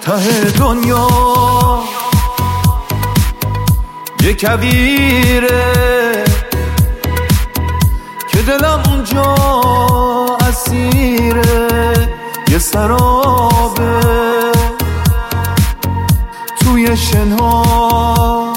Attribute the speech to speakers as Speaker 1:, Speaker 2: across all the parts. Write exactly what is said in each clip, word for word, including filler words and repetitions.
Speaker 1: ته دنیا یه کویره که دلم اونجا اسیره، یه سرابه توی شنها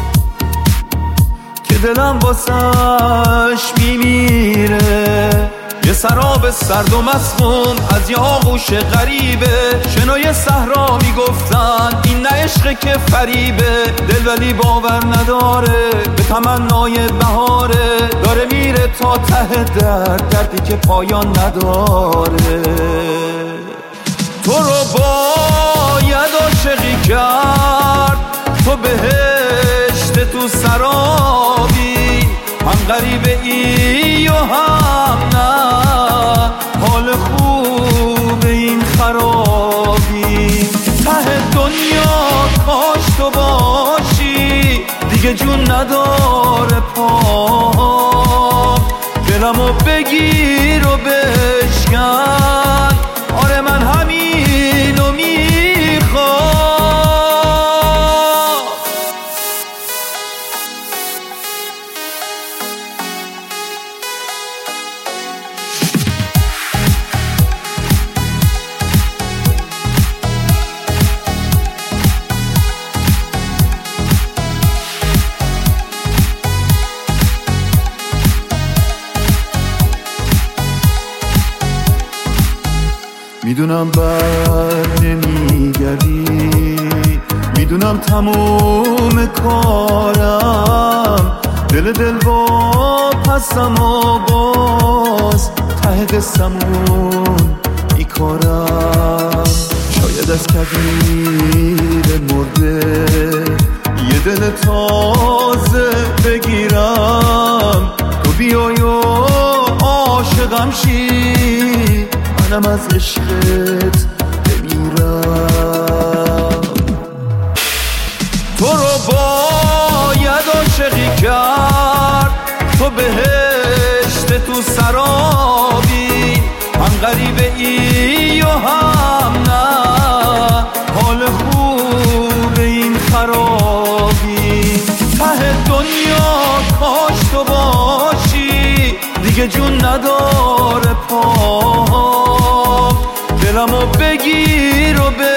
Speaker 1: که دلم واسش میمیره، یه سراب سرد و مسموم از یه آغوش غریبه. شنای صحرا میگفتن این نه عشقه که فریبه، دل ولی باور نداره به تمنای بهاره، داره میره تا ته درد، دردی که پایان نداره. تو رو باید عاشقی کرد، تو بهشت تو سرابی، هم غریبه ای و هم نه، حال خوب این خرابی. ته دنیا کاش تو باشی، دیگه جون نداره پام، دلمو بگیر و بشکن، آره من همینو میخوام. میدونم بر نمیگردی، میدونم تموم کارم، دل دل با پسم و باز ته قصمون بیکارم. شاید از کبیر مرده یه دل تازه بگیرم، تو بیای و عاشقم شی، منم از عشقت بمیرم. تو رو باید عاشقی کرد، تو بهشت تو سرابی، هم غریبه ای و هم نه، حال خوب این خرابی. ته دنیا کاش تو باشی، دیگه جون نداره پام، دلمو بگیر و